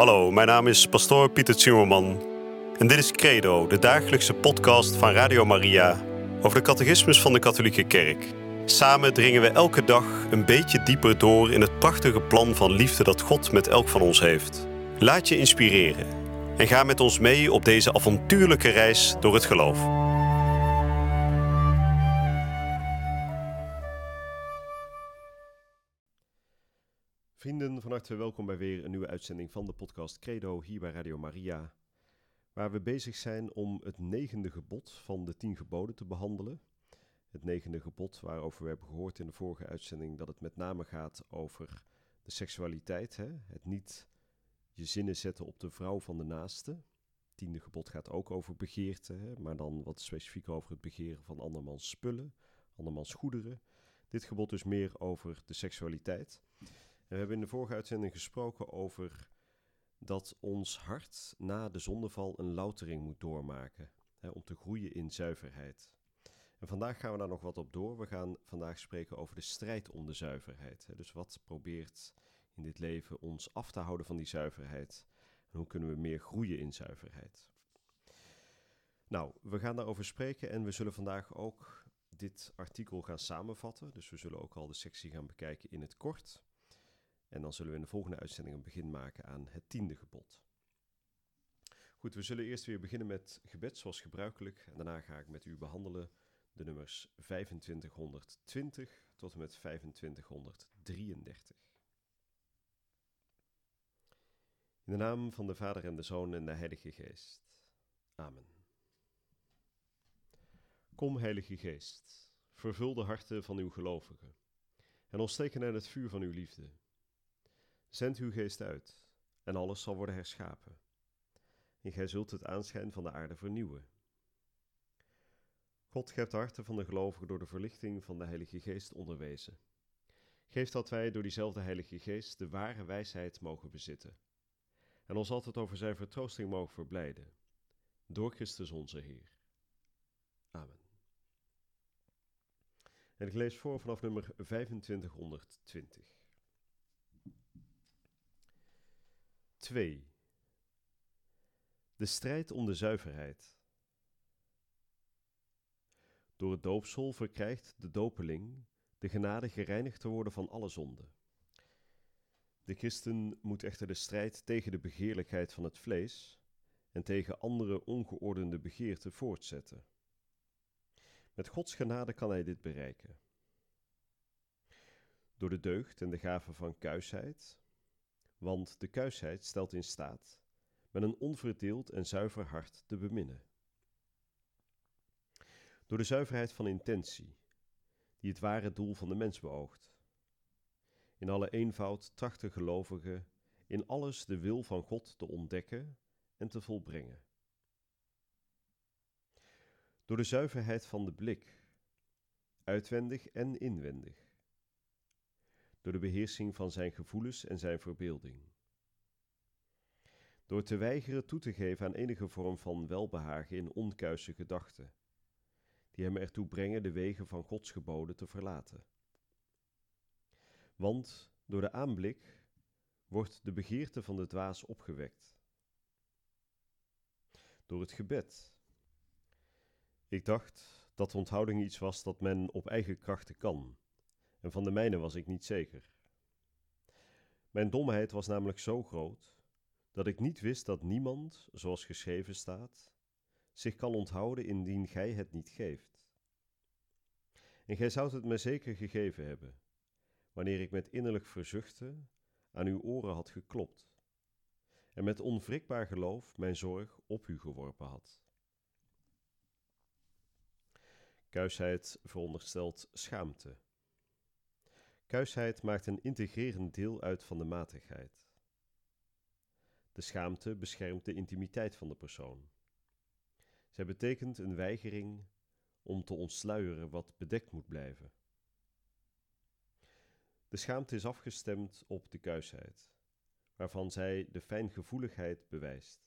Hallo, mijn naam is pastoor Pieter Zimmerman en dit is Credo, de dagelijkse podcast van Radio Maria over de catechismus van de Katholieke Kerk. Samen dringen we elke dag een beetje dieper door in het prachtige plan van liefde dat God met elk van ons heeft. Laat je inspireren en ga met ons mee op deze avontuurlijke reis door het geloof. Vrienden, van harte welkom bij weer een nieuwe uitzending van de podcast Credo hier bij Radio Maria, waar we bezig zijn om het 9e gebod van de 10 geboden te behandelen. Het 9e gebod waarover we hebben gehoord in de vorige uitzending dat het met name gaat over de seksualiteit, het niet je zinnen zetten op de vrouw van de naaste. Het 10e gebod gaat ook over begeerte, maar dan wat specifiek over het begeren van andermans spullen, andermans goederen. Dit gebod dus meer over de seksualiteit. En we hebben in de vorige uitzending gesproken over dat ons hart na de zondeval een loutering moet doormaken, om te groeien in zuiverheid. En vandaag gaan we daar nog wat op door. We gaan vandaag spreken over de strijd om de zuiverheid. Dus wat probeert in dit leven ons af te houden van die zuiverheid? En hoe kunnen we meer groeien in zuiverheid? Nou, we gaan daarover spreken en we zullen vandaag ook dit artikel gaan samenvatten. Dus we zullen ook al de sectie gaan bekijken in het kort. En dan zullen we in de volgende uitzending een begin maken aan het 10e gebod. Goed, we zullen eerst weer beginnen met gebed zoals gebruikelijk. En daarna ga ik met u behandelen de nummers 2520 tot en met 2533. In de naam van de Vader en de Zoon en de Heilige Geest. Amen. Kom, Heilige Geest, vervul de harten van uw gelovigen en ontsteek hen het vuur van uw liefde. Zend uw geest uit, en alles zal worden herschapen. En gij zult het aanschijn van de aarde vernieuwen. God geeft de harten van de gelovigen door de verlichting van de Heilige Geest onderwezen. Geef dat wij door diezelfde Heilige Geest de ware wijsheid mogen bezitten. En ons altijd over zijn vertroosting mogen verblijden. Door Christus onze Heer. Amen. En ik lees voor vanaf nummer 2520. 2. De strijd om de zuiverheid. Door het doopsel verkrijgt de dopeling de genade gereinigd te worden van alle zonde. De christen moet echter de strijd tegen de begeerlijkheid van het vlees en tegen andere ongeordende begeerten voortzetten. Met Gods genade kan hij dit bereiken. Door de deugd en de gave van kuisheid, want de kuisheid stelt in staat met een onverdeeld en zuiver hart te beminnen. Door de zuiverheid van intentie, die het ware doel van de mens beoogt. In alle eenvoud trachten gelovigen in alles de wil van God te ontdekken en te volbrengen. Door de zuiverheid van de blik, uitwendig en inwendig. Door de beheersing van zijn gevoelens en zijn verbeelding. Door te weigeren toe te geven aan enige vorm van welbehagen in onkuise gedachten, die hem ertoe brengen de wegen van Gods geboden te verlaten. Want door de aanblik wordt de begeerte van de dwaas opgewekt. Door het gebed. Ik dacht dat onthouding iets was dat men op eigen krachten kan, en van de mijne was ik niet zeker. Mijn domheid was namelijk zo groot, dat ik niet wist dat niemand, zoals geschreven staat, zich kan onthouden indien gij het niet geeft. En gij zoudt het mij zeker gegeven hebben, wanneer ik met innerlijk verzuchten aan uw oren had geklopt, en met onwrikbaar geloof mijn zorg op u geworpen had. Kuisheid veronderstelt schaamte. Kuisheid maakt een integrerend deel uit van de matigheid. De schaamte beschermt de intimiteit van de persoon. Zij betekent een weigering om te ontsluieren wat bedekt moet blijven. De schaamte is afgestemd op de kuisheid, waarvan zij de fijngevoeligheid bewijst.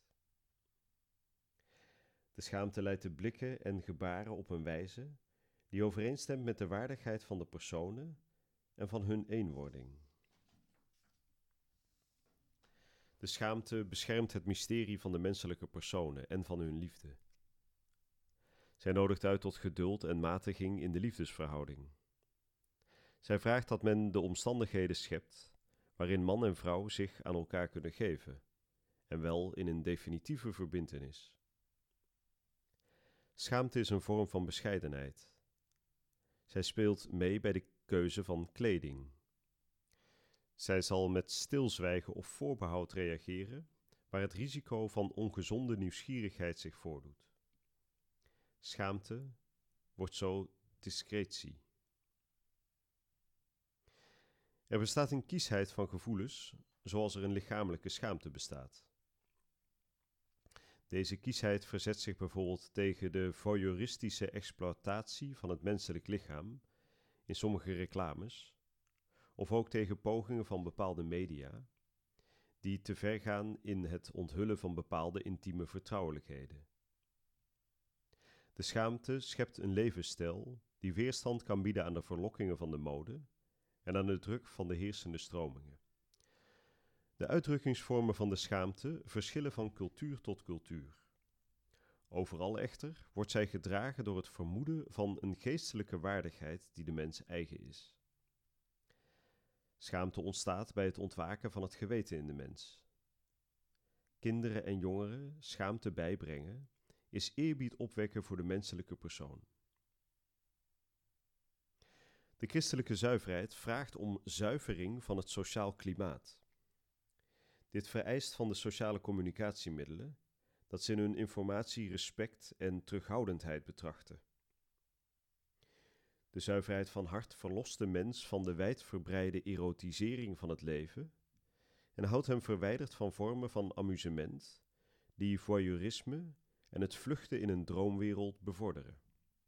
De schaamte leidt de blikken en gebaren op een wijze die overeenstemt met de waardigheid van de personen en van hun eenwording. De schaamte beschermt het mysterie van de menselijke personen en van hun liefde. Zij nodigt uit tot geduld en matiging in de liefdesverhouding. Zij vraagt dat men de omstandigheden schept waarin man en vrouw zich aan elkaar kunnen geven, en wel in een definitieve verbintenis. Schaamte is een vorm van bescheidenheid. Zij speelt mee bij de keuze van kleding. Zij zal met stilzwijgen of voorbehoud reageren waar het risico van ongezonde nieuwsgierigheid zich voordoet. Schaamte wordt zo discretie. Er bestaat een kiesheid van gevoelens, zoals er een lichamelijke schaamte bestaat. Deze kiesheid verzet zich bijvoorbeeld tegen de voyeuristische exploitatie van het menselijk lichaam in sommige reclames, of ook tegen pogingen van bepaalde media, die te ver gaan in het onthullen van bepaalde intieme vertrouwelijkheden. De schaamte schept een levensstijl die weerstand kan bieden aan de verlokkingen van de mode en aan de druk van de heersende stromingen. De uitdrukkingsvormen van de schaamte verschillen van cultuur tot cultuur. Overal echter wordt zij gedragen door het vermoeden van een geestelijke waardigheid die de mens eigen is. Schaamte ontstaat bij het ontwaken van het geweten in de mens. Kinderen en jongeren schaamte bijbrengen is eerbied opwekken voor de menselijke persoon. De christelijke zuiverheid vraagt om zuivering van het sociaal klimaat. Dit vereist van de sociale communicatiemiddelen dat ze in hun informatie respect en terughoudendheid betrachten. De zuiverheid van hart verlost de mens van de wijdverbreide erotisering van het leven en houdt hem verwijderd van vormen van amusement die voyeurisme en het vluchten in een droomwereld bevorderen.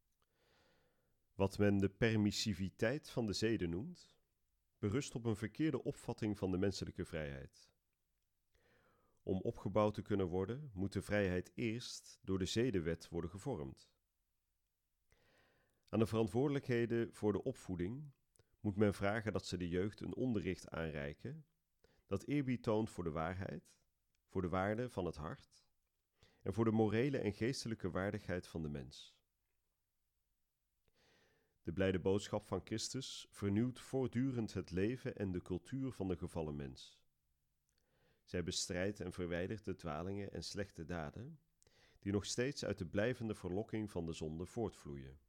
Wat men de permissiviteit van de zeden noemt, berust op een verkeerde opvatting van de menselijke vrijheid. Om opgebouwd te kunnen worden, moet de vrijheid eerst door de zedenwet worden gevormd. Aan de verantwoordelijkheden voor de opvoeding moet men vragen dat ze de jeugd een onderricht aanreiken dat eerbied toont voor de waarheid, voor de waarde van het hart en voor de morele en geestelijke waardigheid van de mens. De blijde boodschap van Christus vernieuwt voortdurend het leven en de cultuur van de gevallen mens. Zij bestrijdt en verwijdert de dwalingen en slechte daden, die nog steeds uit de blijvende verlokking van de zonde voortvloeien.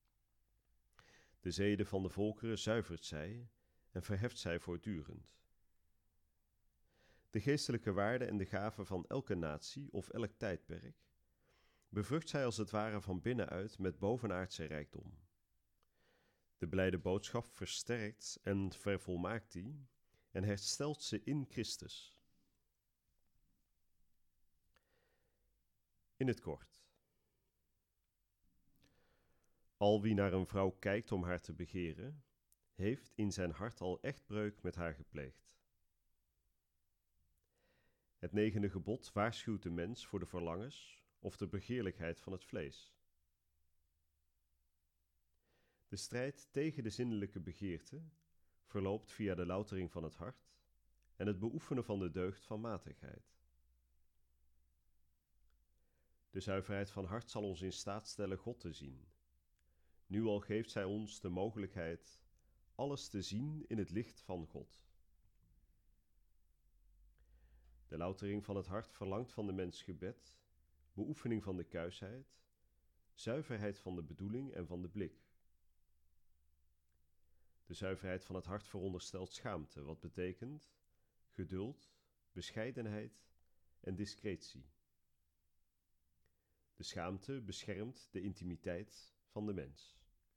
De zeden van de volkeren zuivert zij en verheft zij voortdurend. De geestelijke waarden en de gaven van elke natie of elk tijdperk bevrucht zij als het ware van binnenuit met bovenaardse rijkdom. De blijde boodschap versterkt en vervolmaakt die en herstelt ze in Christus. In het kort. Al wie naar een vrouw kijkt om haar te begeren, heeft in zijn hart al echtbreuk met haar gepleegd. Het 9e gebod waarschuwt de mens voor de verlangens of de begeerlijkheid van het vlees. De strijd tegen de zinnelijke begeerte verloopt via de loutering van het hart en het beoefenen van de deugd van matigheid. De zuiverheid van hart zal ons in staat stellen God te zien. Nu al geeft zij ons de mogelijkheid alles te zien in het licht van God. De loutering van het hart verlangt van de mens gebed, beoefening van de kuisheid, zuiverheid van de bedoeling en van de blik. De zuiverheid van het hart veronderstelt schaamte, wat betekent geduld, bescheidenheid en discretie. De schaamte beschermt de intimiteit van de mens.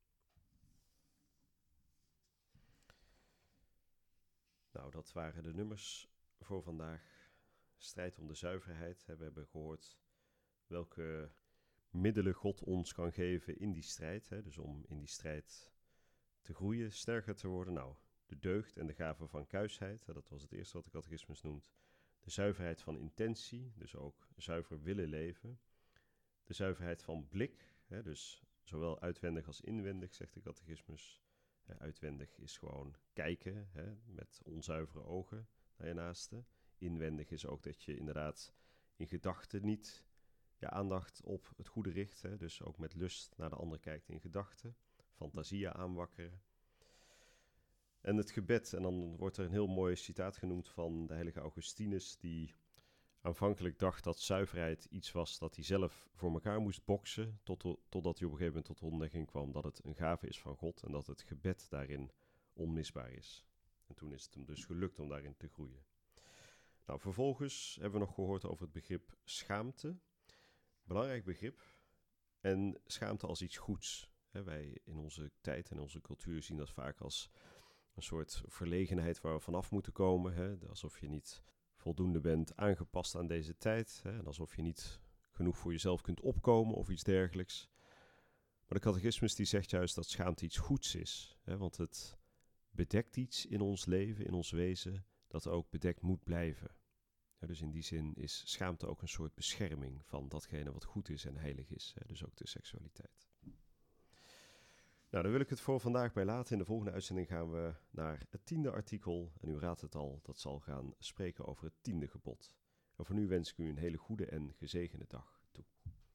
Nou, dat waren de nummers voor vandaag. Strijd om de zuiverheid. We hebben gehoord welke middelen God ons kan geven in die strijd. Dus om in die strijd te groeien, sterker te worden. Nou, de deugd en de gave van kuisheid. Dat was het eerste wat de catechismus noemt. De zuiverheid van intentie, dus ook zuiver willen leven. De zuiverheid van blik, dus zowel uitwendig als inwendig, zegt de catechismus. Uitwendig is gewoon kijken met onzuivere ogen naar je naaste. inwendig is ook dat je inderdaad in gedachten niet je aandacht op het goede richt. Hè? Dus ook met lust naar de ander kijkt in gedachten. Fantasieën aanwakkeren. En het gebed, en dan wordt er een heel mooi citaat genoemd van de heilige Augustinus, die aanvankelijk dacht dat zuiverheid iets was dat hij zelf voor elkaar moest boksen, totdat hij op een gegeven moment tot de ontdekking kwam dat het een gave is van God en dat het gebed daarin onmisbaar is. En toen is het hem dus gelukt om daarin te groeien. Nou, vervolgens hebben we nog gehoord over het begrip schaamte. Belangrijk begrip. En schaamte als iets goeds. Wij in onze tijd en onze cultuur zien dat vaak als een soort verlegenheid waar we vanaf moeten komen. Alsof je niet voldoende bent aangepast aan deze tijd. En alsof je niet genoeg voor jezelf kunt opkomen of iets dergelijks. Maar de catechismus die zegt juist dat schaamte iets goeds is. Want het bedekt iets in ons leven, in ons wezen, dat ook bedekt moet blijven. Dus in die zin is schaamte ook een soort bescherming van datgene wat goed is en heilig is. Dus ook de seksualiteit. Nou, daar wil ik het voor vandaag bij laten. In de volgende uitzending gaan we naar het 10e artikel. En u raadt het al, dat zal gaan spreken over het 10e gebod. En voor nu wens ik u een hele goede en gezegende dag toe.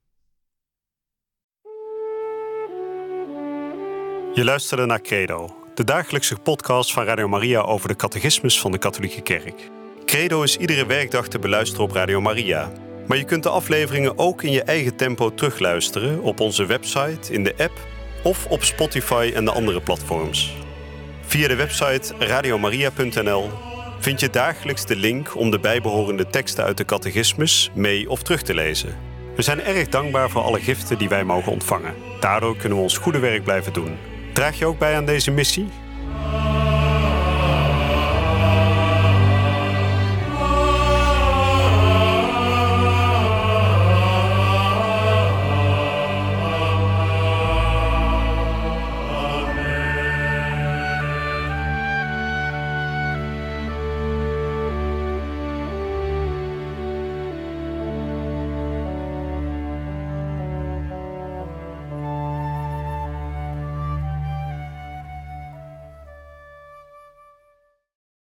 Je luisterde naar Credo, de dagelijkse podcast van Radio Maria over de catechismus van de Katholieke Kerk. Credo is iedere werkdag te beluisteren op Radio Maria. Maar je kunt de afleveringen ook in je eigen tempo terugluisteren op onze website, in de app of op Spotify en de andere platforms. Via de website radiomaria.nl vind je dagelijks de link om de bijbehorende teksten uit de catechismus mee of terug te lezen. We zijn erg dankbaar voor alle giften die wij mogen ontvangen. Daardoor kunnen we ons goede werk blijven doen. Draag je ook bij aan deze missie?